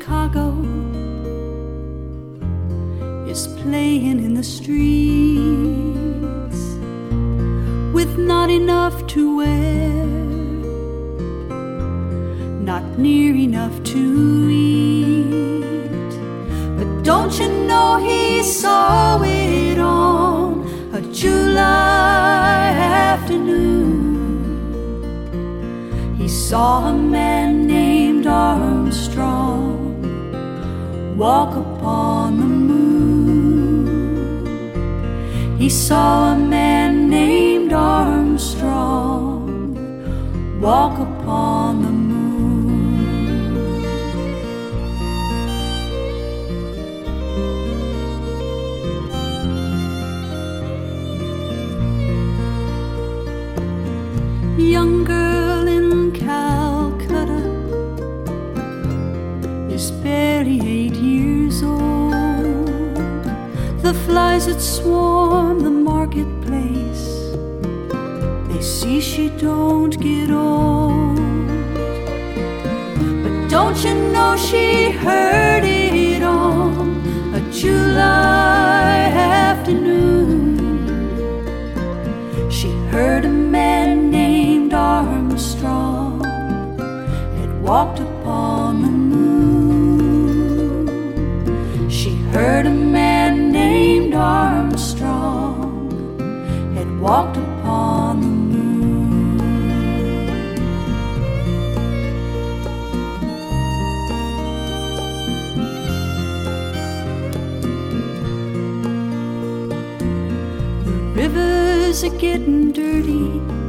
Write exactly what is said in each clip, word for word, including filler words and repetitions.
Chicago is playing in the streets with not enough to wear, not near enough to eat. But don't you know he saw it on a July afternoon? He saw a man named Armstrong walk upon the moon. He saw a man named Armstrong walk upon the moon. Young girl in Calcutta is barely eight years old. The flies that swarm the marketplace, they see she don't get old. But don't you know she heard it on a July afternoon? She heard a man named Armstrong had walked upon the moon. She heard a man named Armstrong had walked upon the moon. The rivers are getting dirty,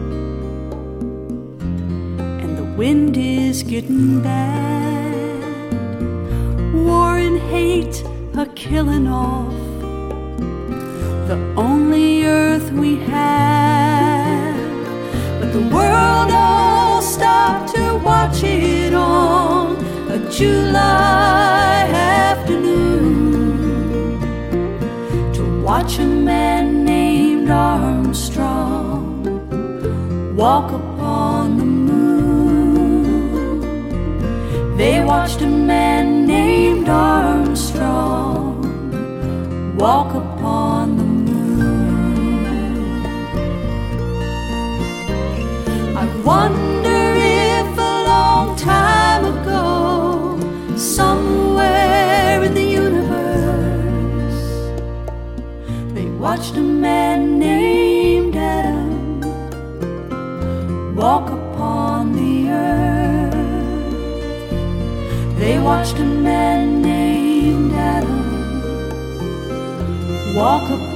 wind is getting bad. War and hate are killing off the only earth we have. But the world all stopped to watch it on a July afternoon, to watch a man named Armstrong walk upon the moon. They watched a man named Armstrong walk upon the moon. I wonder if a long time ago, somewhere in the universe, they watched a man named Adam walk upon the earth. They watched a man named Adam walk upon